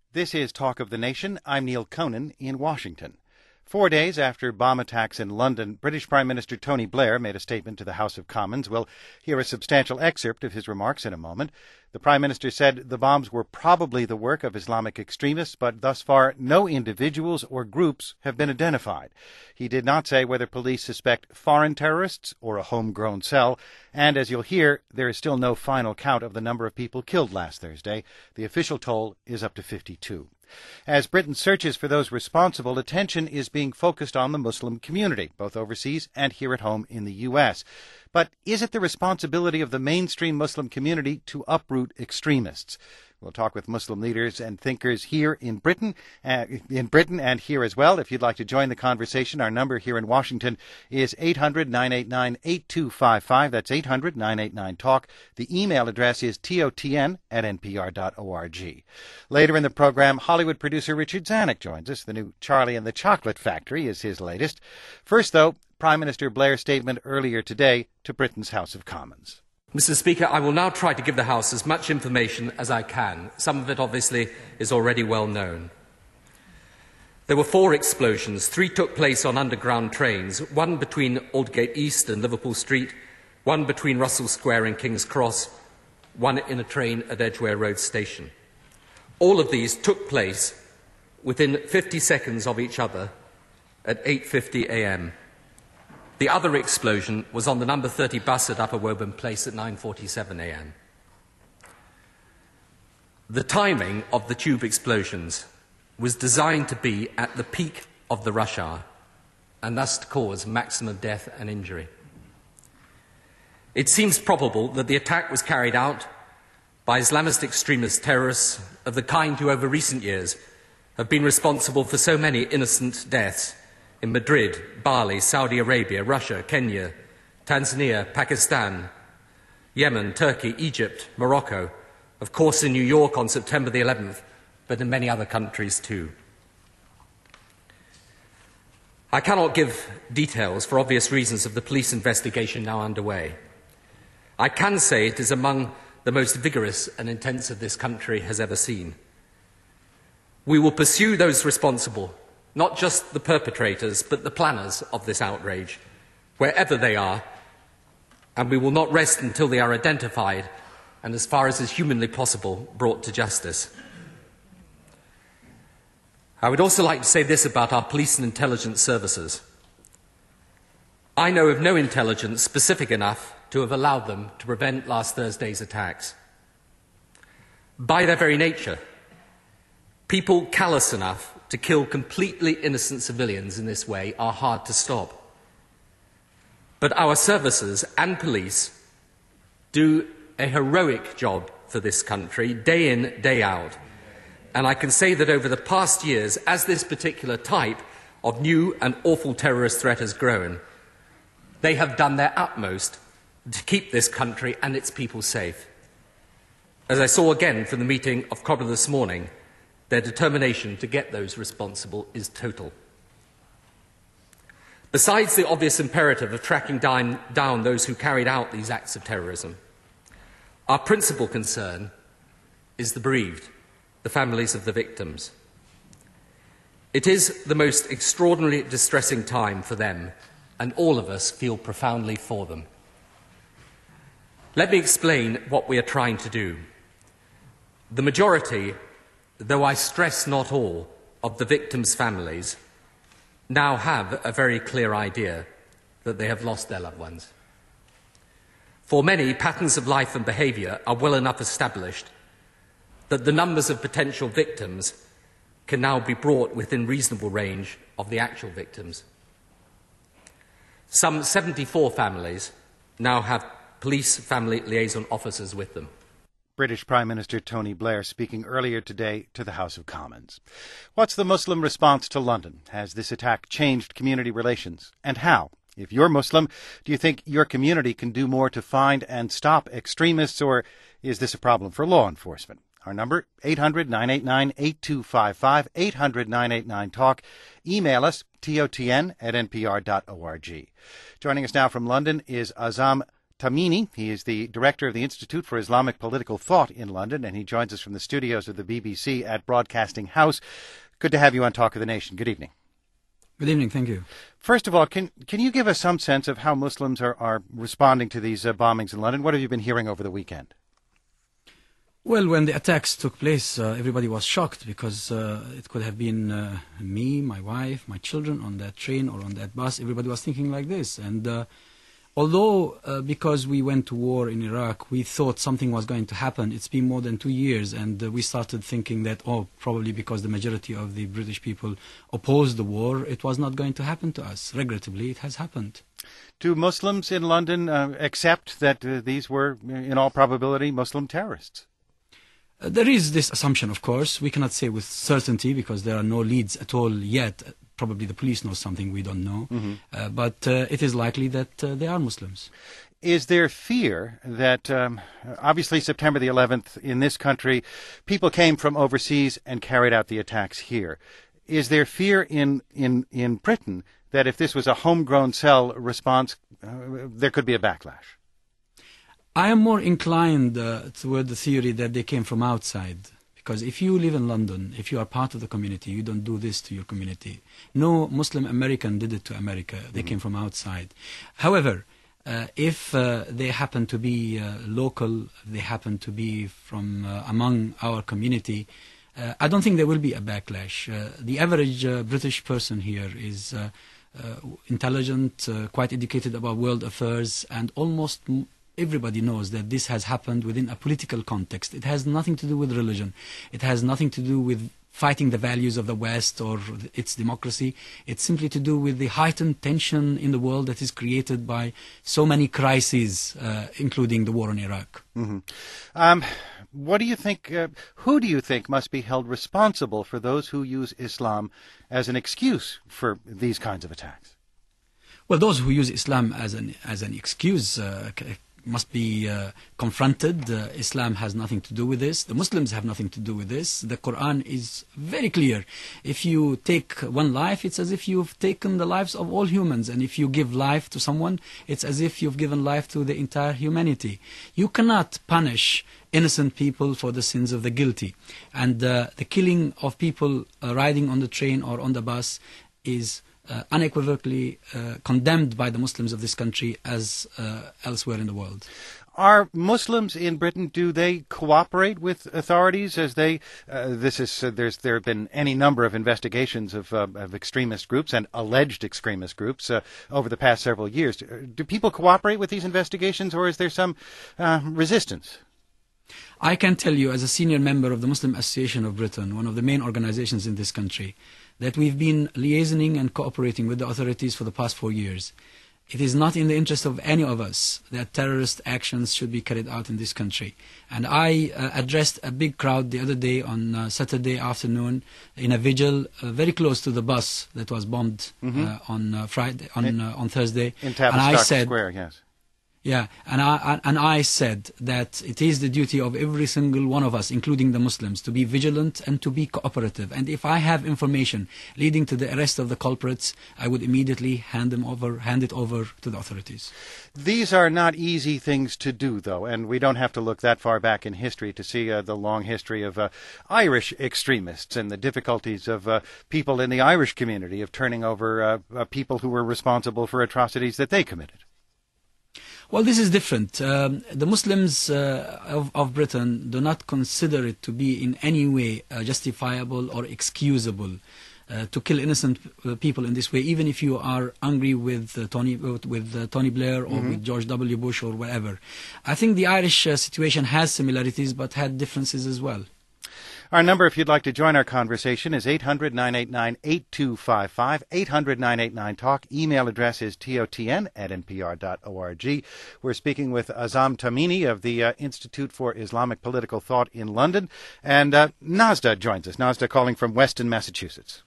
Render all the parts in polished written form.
This is Talk of the Nation. I'm Neil Conan in Washington. 4 days after bomb attacks in London, British Prime Minister Tony Blair made a statement to the House of Commons. We'll hear a substantial excerpt of his remarks in a moment. The Prime Minister said the bombs were probably the work of Islamic extremists, but thus far no individuals or groups have been identified. He did not say whether police suspect foreign terrorists or a homegrown cell, and as you'll hear, there is still no final count of the number of people killed last Thursday. The official toll is up to 52. As Britain searches for those responsible, attention is being focused on the Muslim community, both overseas and here at home in the U.S. But is it the responsibility of the mainstream Muslim community to uproot extremists? We'll talk with Muslim leaders and thinkers here in Britain and here as well. If you'd like to join the conversation, our number here in Washington is 800-989-8255. That's 800-989-TALK. The email address is totn@npr.org. Later in the program, Hollywood producer Richard Zanuck joins us. The new Charlie and the Chocolate Factory is his latest. First, though, Prime Minister Blair's statement earlier today to Britain's House of Commons. Mr. Speaker, I will now try to give the House as much information as I can. Some of it, obviously, is already well known. There were 4 explosions. 3 took place on underground trains, 1 between Aldgate East and Liverpool Street, 1 between Russell Square and King's Cross, 1 in a train at Edgware Road Station. All of these took place within 50 seconds of each other at 8:50 a.m. The other explosion was on the number 30 bus at Upper Woburn Place at 9:47 a.m. The timing of the tube explosions was designed to be at the peak of the rush hour and thus to cause maximum death and injury. It seems probable that the attack was carried out by Islamist extremist terrorists of the kind who over recent years have been responsible for so many innocent deaths in Madrid, Bali, Saudi Arabia, Russia, Kenya, Tanzania, Pakistan, Yemen, Turkey, Egypt, Morocco, of course in New York on September the 11th, but in many other countries too. I cannot give details for obvious reasons of the police investigation now underway. I can say it is among the most vigorous and intensive this country has ever seen. We will pursue those responsible, not just the perpetrators, but the planners of this outrage, wherever they are, and we will not rest until they are identified and, as far as is humanly possible, brought to justice. I would also like to say this about our police and intelligence services. I know of no intelligence specific enough to have allowed them to prevent last Thursday's attacks. By their very nature, people callous enough to kill completely innocent civilians in this way are hard to stop. But our services and police do a heroic job for this country, day in, day out. And I can say that over the past years, as this particular type of new and awful terrorist threat has grown, they have done their utmost to keep this country and its people safe. As I saw again from the meeting of COBRA this morning, their determination to get those responsible is total. Besides the obvious imperative of tracking down those who carried out these acts of terrorism, our principal concern is the bereaved, the families of the victims. It is the most extraordinarily distressing time for them, and all of us feel profoundly for them. Let me explain what we are trying to do. The majority, though I stress not all, of the victims' families now have a very clear idea that they have lost their loved ones. For many, patterns of life and behaviour are well enough established that the numbers of potential victims can now be brought within reasonable range of the actual victims. Some 74 families now have police family liaison officers with them. British Prime Minister Tony Blair speaking earlier today to the House of Commons. What's the Muslim response to London? Has this attack changed community relations? And how? If you're Muslim, do you think your community can do more to find and stop extremists, or is this a problem for law enforcement? Our number, 800-989-8255, 800-989-TALK. Email us, totn@npr.org. Joining us now from London is Azam Tamimi. He is the director of the Institute for Islamic Political Thought in London, and he joins us from the studios of the BBC at Broadcasting House. Good to have you on Talk of the Nation. Good evening. Good evening. Thank you. First of all, can you give us some sense of how Muslims are responding to these bombings in London? What have you been hearing over the weekend? Well, when the attacks took place, everybody was shocked because it could have been me, my wife, my children on that train or on that bus. Everybody was thinking like this. And although because we went to war in Iraq, we thought something was going to happen, it's been more than 2 years, and we started thinking that, probably because the majority of the British people opposed the war, it was not going to happen to us. Regrettably, it has happened. Do Muslims in London accept that these were, in all probability, Muslim terrorists? There is this assumption, of course. We cannot say with certainty because there are no leads at all yet. Probably the police knows something we don't know. Mm-hmm. But it is likely that they are Muslims. Is there fear that, obviously September the 11th in this country, people came from overseas and carried out the attacks here. Is there fear in Britain that if this was a homegrown cell response, there could be a backlash? I am more inclined toward the theory that they came from outside. Because if you live in London, if you are part of the community, you don't do this to your community. No Muslim American did it to America. They came from outside. However, if they happen to be local, they happen to be from among our community, I don't think there will be a backlash. The average British person here is intelligent, quite educated about world affairs, and almost everybody knows that this has happened within a political context. It has nothing to do with religion. It has nothing to do with fighting the values of the West or its democracy. It's simply to do with the heightened tension in the world that is created by so many crises, including the war in Iraq. Mm-hmm. What do you think, who do you think must be held responsible for those who use Islam as an excuse for these kinds of attacks? Well, those who use Islam as an excuse must be confronted. Islam has nothing to do with this. The Muslims have nothing to do with this. The Quran is very clear. If you take one life, it's as if you've taken the lives of all humans. And if you give life to someone, it's as if you've given life to the entire humanity. You cannot punish innocent people for the sins of the guilty. And the killing of people riding on the train or on the bus is unequivocally condemned by the Muslims of this country as elsewhere in the world. Are Muslims in Britain, do they cooperate with authorities as they, there have been any number of investigations of extremist groups and alleged extremist groups over the past several years. Do people cooperate with these investigations, or is there some resistance? I can tell you, as a senior member of the Muslim Association of Britain, one of the main organizations in this country, that we've been liaisoning and cooperating with the authorities for the past 4 years. It is not in the interest of any of us that terrorist actions should be carried out in this country. And I addressed a big crowd the other day on Saturday afternoon in a vigil very close to the bus that was bombed on Thursday. In Tavistock Square, yes. Yeah, and I said that it is the duty of every single one of us, including the Muslims, to be vigilant and to be cooperative. And if I have information leading to the arrest of the culprits, I would immediately hand it over to the authorities. These are not easy things to do, though, and we don't have to look that far back in history to see the long history of Irish extremists and the difficulties of people in the Irish community of turning over people who were responsible for atrocities that they committed. Well, this is different. The Muslims of Britain do not consider it to be in any way justifiable or excusable to kill innocent people in this way, even if you are angry with Tony Blair or with George W. Bush or whatever. I think the Irish situation has similarities but had differences as well. Our number, if you'd like to join our conversation, is 800-989-8255, 800-989-TALK. Email address is totn@npr.org. We're speaking with Azam Tamimi of the Institute for Islamic Political Thought in London. And Nazda joins us. Nazda calling from Weston, Massachusetts.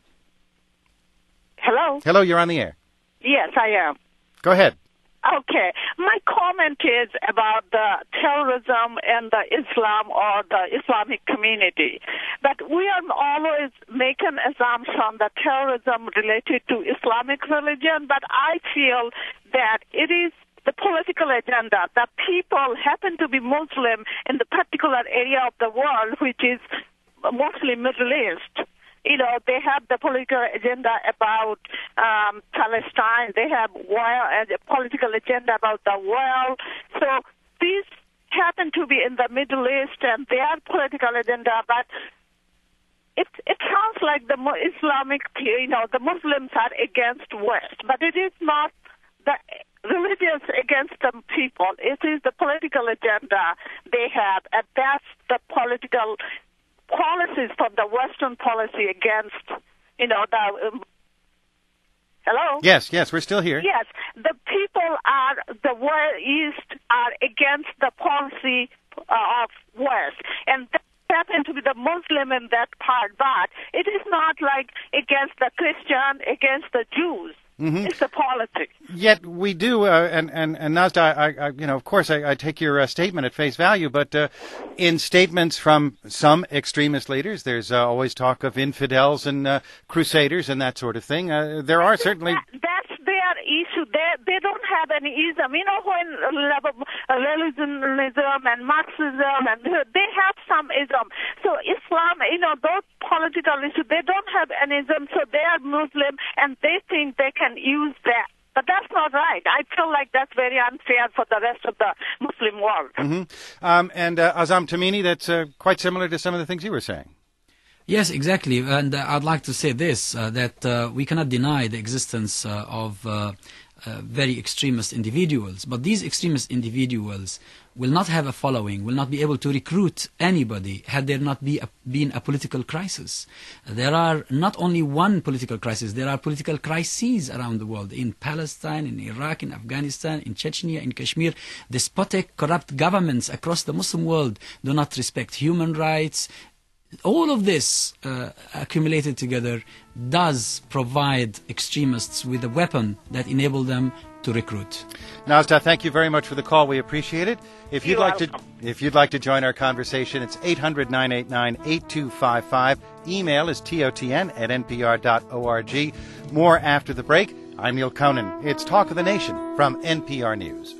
Hello? Hello, you're on the air. Yes, I am. Go ahead. Okay. My comment is about the terrorism and the Islam or the Islamic community. But we are always making assumption that terrorism related to Islamic religion, but I feel that it is the political agenda. The people happen to be Muslim in the particular area of the world, which is mostly Middle East. You know, they have the political agenda about Palestine. They have a political agenda about the world. So these happen to be in the Middle East, and their political agenda, but it sounds like the Islamic, you know, the Muslims are against West, but it is not the religious against the people. It is the political agenda they have, and that's the political policies from the Western policy against, you know, the... Hello? Yes, we're still here. Yes, the people the East are against the policy of West, and that happen to be the Muslim in that part, but it is not like against the Christian, against the Jews. Mm-hmm. It's the politics. Yet we do, and Nazda, I you know, of course, I take your statement at face value, but in statements from some extremist leaders, there's always talk of infidels and crusaders and that sort of thing. There are certainly... That's their issue. They don't have any ism. You know, when religionism and Marxism, and they have some ism. So Islam, you know, those political issues, they don't have any ism, so they are Muslim, and they think they can use that. But that's not right. I feel like that's very unfair for the rest of the Muslim world. Mm-hmm. And Azam Tamimi, that's quite similar to some of the things you were saying. Yes, exactly. And I'd like to say this, that we cannot deny the existence of very extremist individuals. But these extremist individuals will not have a following, will not be able to recruit anybody had there not been a political crisis. There are not only one political crisis, there are political crises around the world, in Palestine, in Iraq, in Afghanistan, in Chechnya, in Kashmir. Despotic, corrupt governments across the Muslim world do not respect human rights. All of this accumulated together does provide extremists with a weapon that enable them to recruit. Nazda, thank you very much for the call. We appreciate it. If you'd like to join our conversation, it's 800-989-8255. Email is totn@npr.org. More after the break. I'm Neil Conan. It's Talk of the Nation from NPR News.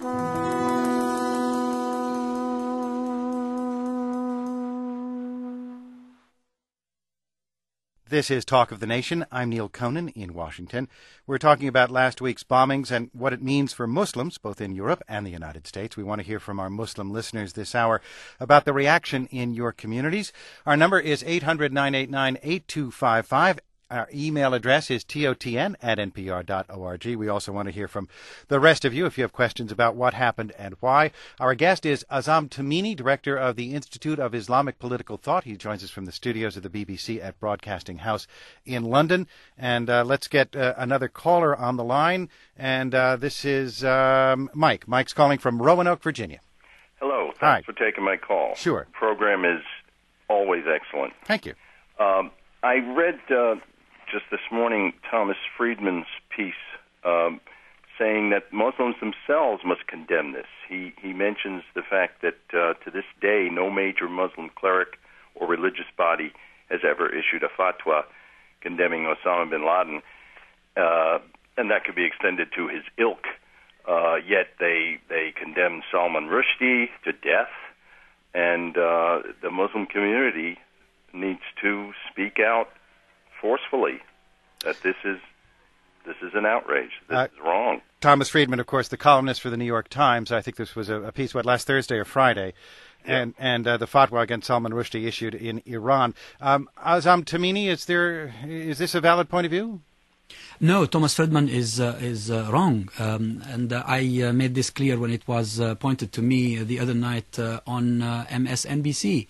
This is Talk of the Nation. I'm Neil Conan in Washington. We're talking about last week's bombings and what it means for Muslims, both in Europe and the United States. We want to hear from our Muslim listeners this hour about the reaction in your communities. Our number is 800-989-8255. Our email address is totn@npr.org. We also want to hear from the rest of you if you have questions about what happened and why. Our guest is Azam Tamimi, director of the Institute of Islamic Political Thought. He joins us from the studios of the BBC at Broadcasting House in London. And let's get another caller on the line. And this is Mike. Mike's calling from Roanoke, Virginia. Hello. Thanks for taking my call. Sure. The program is always excellent. Thank you. I read just this morning Thomas Friedman's piece saying that Muslims themselves must condemn this. He mentions the fact that to this day no major Muslim cleric or religious body has ever issued a fatwa condemning Osama bin Laden, and that could be extended to his ilk. Yet they condemn Salman Rushdie to death, and the Muslim community needs to speak out forcefully that this is an outrage. This is wrong. Thomas Friedman, of course, the columnist for the New York Times. I think this was a piece, last Thursday or Friday, and the fatwa against Salman Rushdie issued in Iran. Azam Tamimi, is this a valid point of view? No, Thomas Friedman is wrong, and I made this clear when it was pointed to me the other night on MSNBC.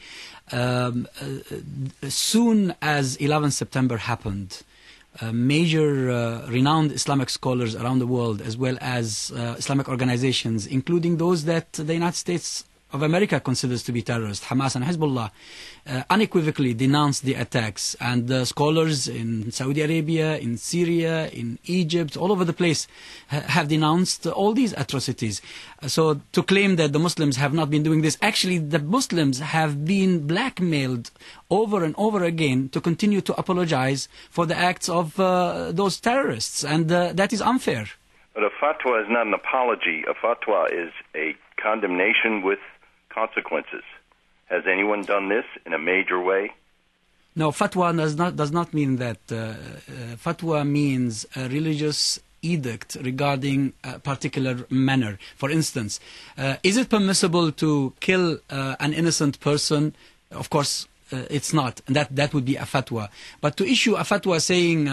Soon as 11 September happened, major renowned Islamic scholars around the world, as well as Islamic organizations, including those that the United States of America considers to be terrorists, Hamas and Hezbollah, unequivocally denounced the attacks. And scholars in Saudi Arabia, in Syria, in Egypt, all over the place have denounced all these atrocities. So to claim that the Muslims have not been doing this, actually the Muslims have been blackmailed over and over again to continue to apologize for the acts of those terrorists. And that is unfair. But a fatwa is not an apology. A fatwa is a condemnation with consequences. Has anyone done this in a major way? No, fatwa does not mean that. Fatwa means a religious edict regarding a particular manner. For instance, is it permissible to kill an innocent person? Of course, it's not. That would be a fatwa. But to issue a fatwa saying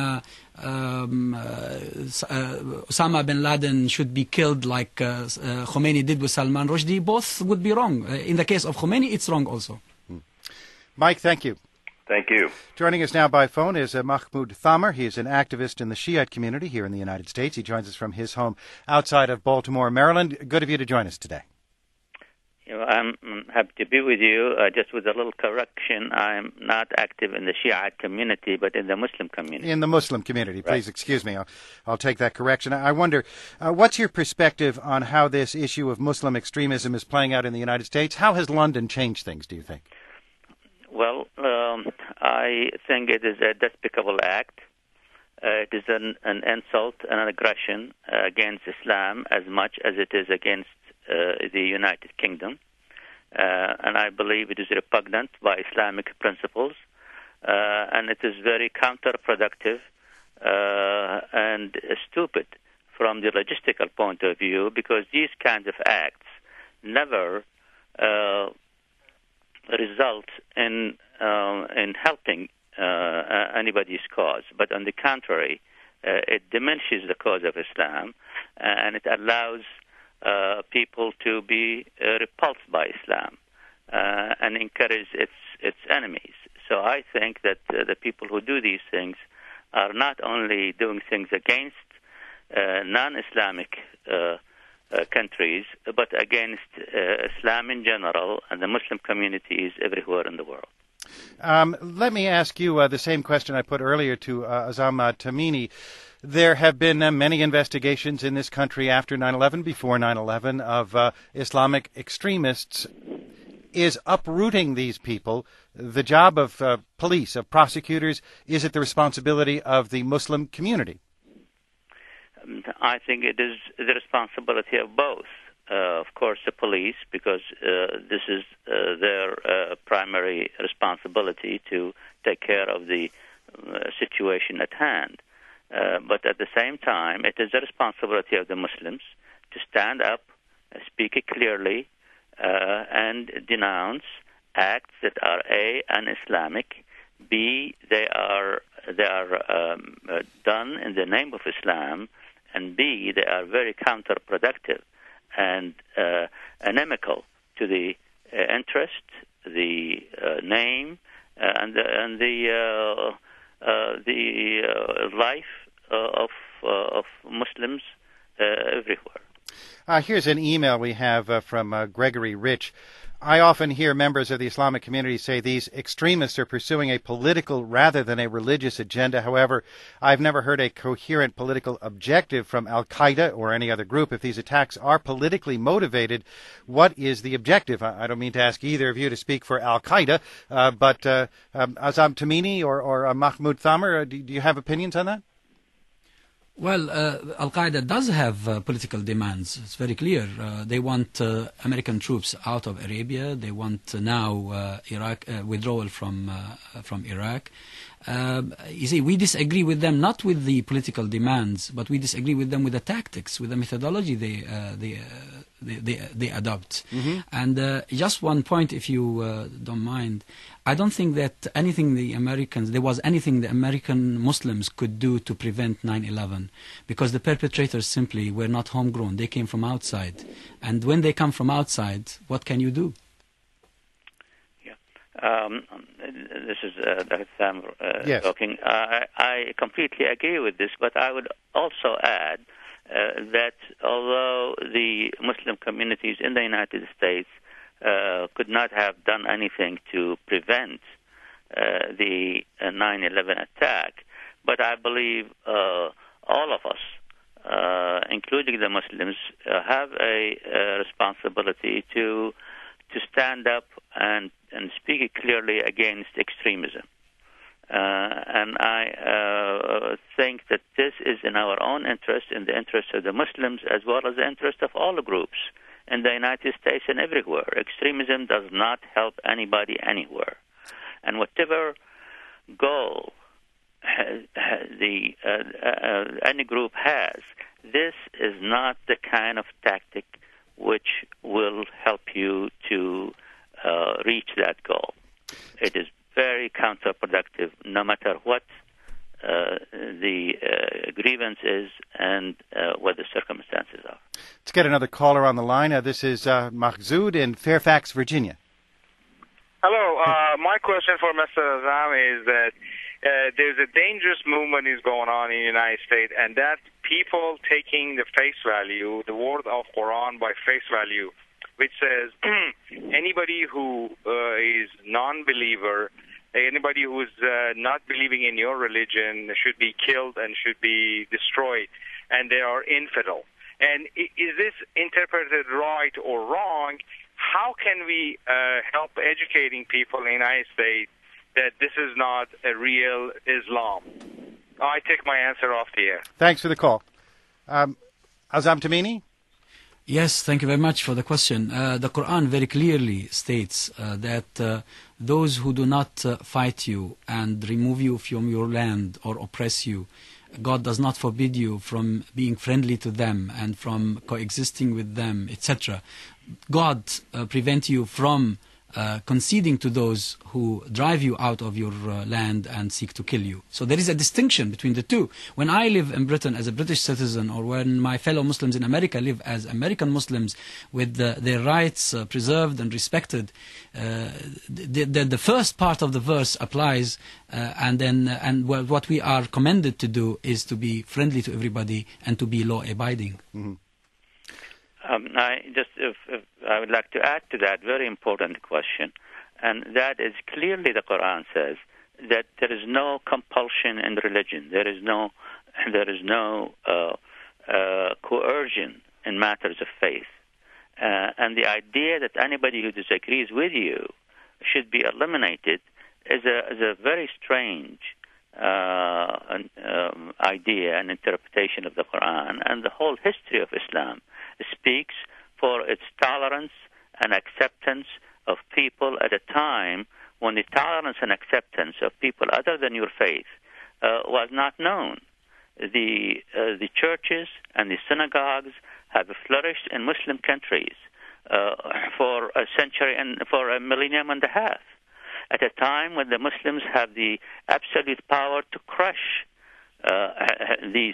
Osama bin Laden should be killed like Khomeini did with Salman Rushdie, both would be wrong. In the case of Khomeini, it's wrong also. Mike, thank you. Thank you. Joining us now by phone is Mahmoud Thamer. He is an activist in the Shiite community here in the United States. He joins us from his home outside of Baltimore, Maryland. Good of you to join us today. I'm happy to be with you. Just with a little correction, I'm not active in the Shiite community, but in the Muslim community. In the Muslim community. Please Right. excuse me. I'll take that correction. I wonder, what's your perspective on how this issue of Muslim extremism is playing out in the United States? How has London changed things, do you think? Well, I think it is a despicable act. It is an insult and an aggression against Islam as much as it is against the United Kingdom. And I believe it is repugnant by Islamic principles. And it is very counterproductive and stupid from the logistical point of view, because these kinds of acts never result in helping anybody's cause, but on the contrary, it diminishes the cause of Islam, and it allows people to be repulsed by Islam and encourage its enemies. So I think that the people who do these things are not only doing things against non-Islamic countries, but against Islam in general and the Muslim communities everywhere in the world. Let me ask you the same question I put earlier to Azam Tamimi. There have been many investigations in this country after 9/11, before 9/11, of Islamic extremists. Is uprooting these people the job of police, of prosecutors? Is it the responsibility of the Muslim community? I think it is the responsibility of both. Of course, the police, because this is their primary responsibility to take care of the situation at hand. But at the same time, it is the responsibility of the Muslims to stand up, speak clearly, and denounce acts that are A, un-Islamic, B, they are done in the name of Islam, and B, they are very counterproductive and inimical to the interest, the name, and the life of Muslims everywhere. Here's an email we have from Gregory Rich. I often hear members of the Islamic community say these extremists are pursuing a political rather than a religious agenda. However, I've never heard a coherent political objective from Al-Qaeda or any other group. If these attacks are politically motivated, what is the objective? I don't mean to ask either of you to speak for Al-Qaeda, but Azam Tamimi or Mahmoud Thamer, do you have opinions on that? Well, Al-Qaeda does have political demands. It's very clear. They want American troops out of Arabia. They want now Iraq withdrawal from Iraq. You see, we disagree with them not with the political demands, but we disagree with them with the tactics, with the methodology they adopt. Mm-hmm. And just one point, if you don't mind, I don't think that there was anything the American Muslims could do to prevent 9/11, because the perpetrators simply were not homegrown. They came from outside, and when they come from outside, what can you do? This is Dr. Sam yes. talking. I completely agree with this, but I would also add that although the Muslim communities in the United States could not have done anything to prevent the 9/11 attack, but I believe all of us, including the Muslims, have a responsibility to stand up and speak clearly against extremism. And I think that this is in our own interest, in the interest of the Muslims, as well as the interest of all groups in the United States and everywhere. Extremism does not help anybody anywhere. And whatever goal any group has, this is not the kind of tactic which will help you to reach that goal. It is very counterproductive, no matter what the grievance is and what the circumstances are. Let's get another caller on the line. This is Mahzoud in Fairfax, Virginia. Hello. My question for Mr. Azam is that there's a dangerous movement is going on in the United States, and that people taking the face value, the word of Quran by face value, which says anybody who is non-believer, anybody who is not believing in your religion should be killed and should be destroyed, and they are infidel. And is this interpreted right or wrong? How can we help educating people in the United States that this is not a real Islam? I take my answer off the air. Thanks for the call. Azam Tamimi? Yes, thank you very much for the question. The Quran very clearly states that those who do not fight you and remove you from your land or oppress you, God does not forbid you from being friendly to them and from coexisting with them, etc. God prevents you from conceding to those who drive you out of your land and seek to kill you. So there is a distinction between the two. When I live in Britain as a British citizen, or when my fellow Muslims in America live as American Muslims with their rights preserved and respected, the first part of the verse applies, and what we are commended to do is to be friendly to everybody and to be law-abiding. Mm-hmm. I would like to add to that very important question, and that is clearly the Quran says that there is no compulsion in religion. There is no coercion in matters of faith, and the idea that anybody who disagrees with you should be eliminated is a very strange idea and interpretation of the Quran, and the whole history of Islam speaks for its tolerance and acceptance of people at a time when the tolerance and acceptance of people other than your faith was not known. The churches and the synagogues have flourished in Muslim countries for a century and for a millennium and a half, at a time when the Muslims have the absolute power to crush these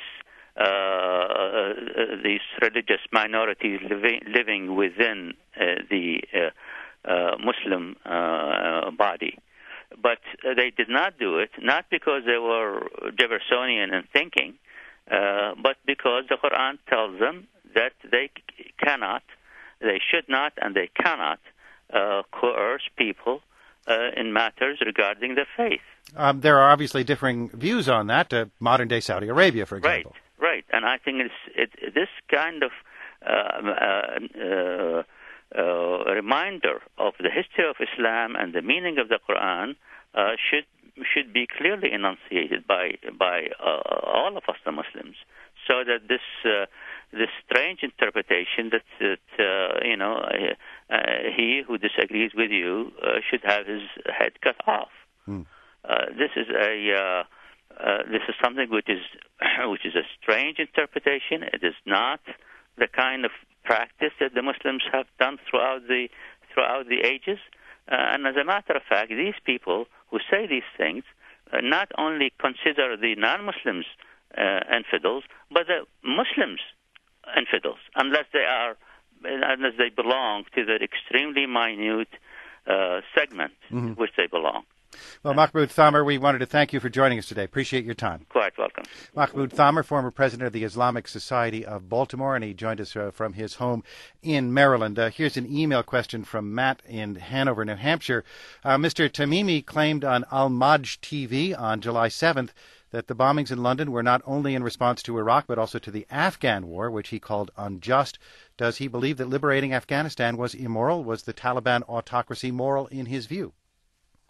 religious minorities living within the Muslim body. But they did not do it, not because they were Jeffersonian in thinking, but because the Quran tells them that they cannot, they should not, and they cannot coerce people in matters regarding their faith. There are obviously differing views on that, modern-day Saudi Arabia, for example. Right, and I think this kind of reminder of the history of Islam and the meaning of the Quran should be clearly enunciated by all of us, the Muslims, so that this strange interpretation that he who disagrees with you should have his head cut off. This is something which is a strange interpretation. It is not the kind of practice that the Muslims have done throughout the ages. And as a matter of fact, these people who say these things not only consider the non-Muslims infidels, but the Muslims infidels, unless they belong to the extremely minute segment which they belong. Well, Mahmoud Thamar, we wanted to thank you for joining us today. Appreciate your time. Quite welcome. Mahmoud Thamar, former president of the Islamic Society of Baltimore, and he joined us from his home in Maryland. Here's an email question from Matt in Hanover, New Hampshire. Mr. Tamimi claimed on Al-Maj TV on July 7th that the bombings in London were not only in response to Iraq, but also to the Afghan war, which he called unjust. Does he believe that liberating Afghanistan was immoral? Was the Taliban autocracy moral in his view?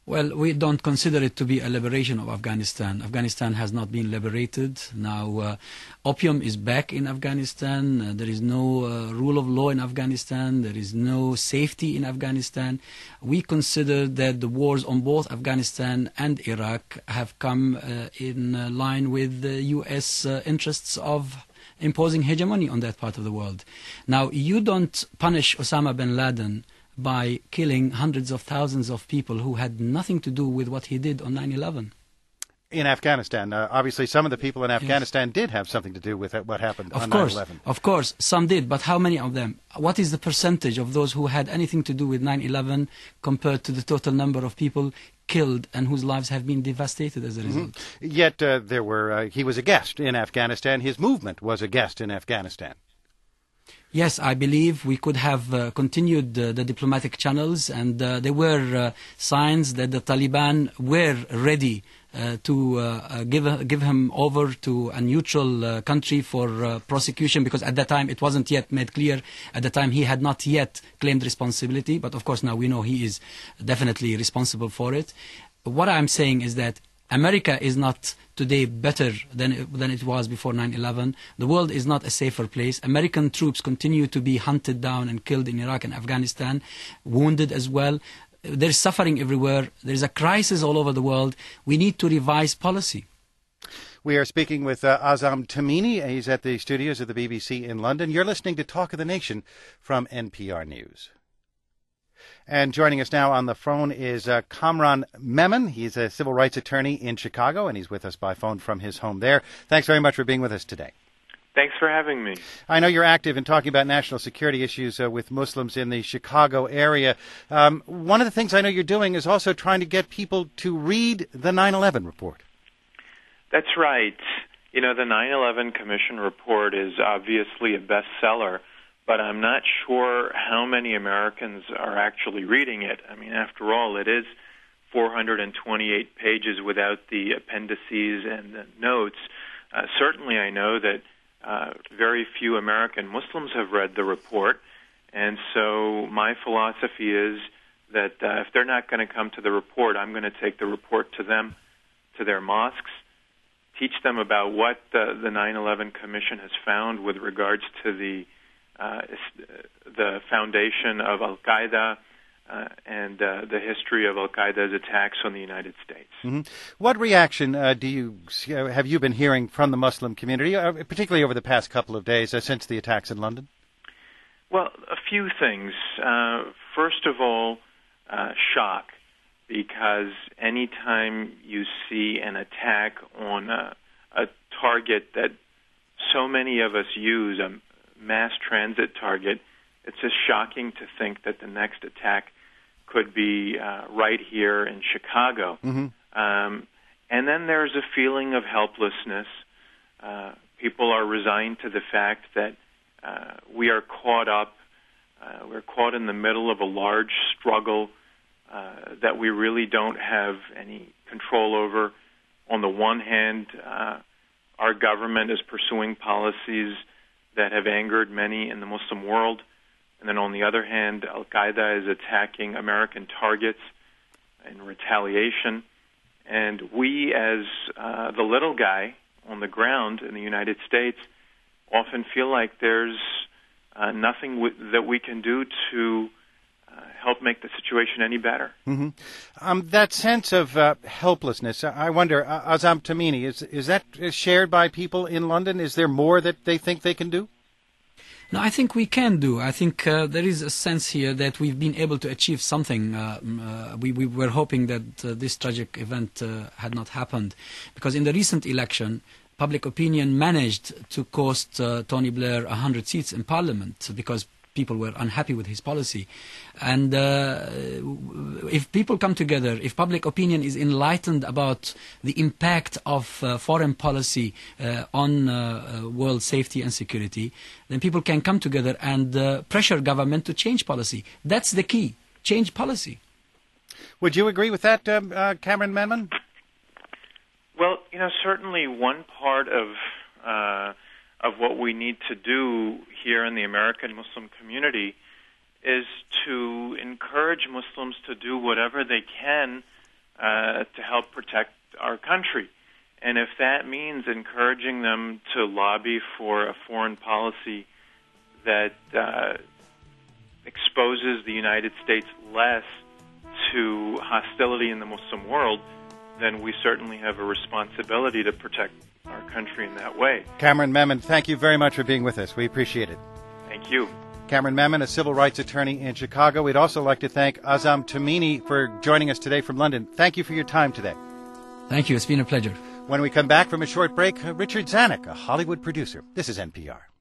Well, we don't consider it to be a liberation of Afghanistan. Afghanistan has not been liberated. Now, opium is back in Afghanistan. There is no rule of law in Afghanistan. There is no safety in Afghanistan. We consider that the wars on both Afghanistan and Iraq have come in line with the U.S. Interests of imposing hegemony on that part of the world. Now, you don't punish Osama bin Laden by killing hundreds of thousands of people who had nothing to do with what he did on 9/11. In Afghanistan, obviously some of the people in Afghanistan did have something to do with what happened on 9/11. Of course, some did, but how many of them? What is the percentage of those who had anything to do with 9/11 compared to the total number of people killed and whose lives have been devastated as a result? Yet he was a guest in Afghanistan. His movement was a guest in Afghanistan. Yes, I believe we could have continued the diplomatic channels, and there were signs that the Taliban were ready to give him over to a neutral country for prosecution, because at that time it wasn't yet made clear. At the time he had not yet claimed responsibility, but of course now we know he is definitely responsible for it. What I'm saying is that America is not today better than it was before 9/11. The world is not a safer place. American troops continue to be hunted down and killed in Iraq and Afghanistan, wounded as well. There's suffering everywhere. There's a crisis all over the world. We need to revise policy. We are speaking with Azam Tamimi. He's at the studios of the BBC in London. You're listening to Talk of the Nation from NPR News. And joining us now on the phone is Kamran Memon. He's a civil rights attorney in Chicago, and he's with us by phone from his home there. Thanks very much for being with us today. Thanks for having me. I know you're active in talking about national security issues with Muslims in the Chicago area. One of the things I know you're doing is also trying to get people to read the 9/11 report. That's right. You know, the 9/11 Commission report is obviously a bestseller, but I'm not sure how many Americans are actually reading it. I mean, after all, it is 428 pages without the appendices and the notes. Certainly I know that very few American Muslims have read the report, and so my philosophy is that if they're not going to come to the report, I'm going to take the report to them, to their mosques, teach them about what the 9/11 Commission has found with regards to the foundation of Al-Qaeda and the history of Al-Qaeda's attacks on the United States. Mm-hmm. What reaction have you been hearing from the Muslim community, particularly over the past couple of days since the attacks in London? Well, a few things. First of all, shock, because anytime you see an attack on a target that so many of us use, a mass transit target, it's just shocking to think that the next attack could be right here in Chicago. Mm-hmm. And then there's a feeling of helplessness. People are resigned to the fact that we are caught up, we're caught in the middle of a large struggle that we really don't have any control over. On the one hand, our government is pursuing policies that have angered many in the Muslim world. And then on the other hand, Al-Qaeda is attacking American targets in retaliation. And we, as the little guy on the ground in the United States, often feel like there's nothing that we can do to help make the situation any better. Mm-hmm. That sense of helplessness, I wonder, Azam Tamimi, is that shared by people in London? Is there more that they think they can do? No, I think we can do. I think there is a sense here that we've been able to achieve something. We were hoping that this tragic event had not happened, because in the recent election, public opinion managed to cost Tony Blair 100 seats in Parliament because people were unhappy with his policy. And if people come together, if public opinion is enlightened about the impact of foreign policy on world safety and security, then people can come together and pressure government to change policy. That's the key, change policy. Would you agree with that, Kamran Memon? Well, you know, certainly one part of what we need to do here in the American Muslim community is to encourage Muslims to do whatever they can to help protect our country. And if that means encouraging them to lobby for a foreign policy that exposes the United States less to hostility in the Muslim world, then we certainly have a responsibility to protect our country in that way. Cameron Memon, thank you very much for being with us. We appreciate it. Thank you. Cameron Memon, a civil rights attorney in Chicago. We'd also like to thank Azam Tamimi for joining us today from London. Thank you for your time today. Thank you. It's been a pleasure. When we come back from a short break, Richard Zanuck, a Hollywood producer. This is NPR.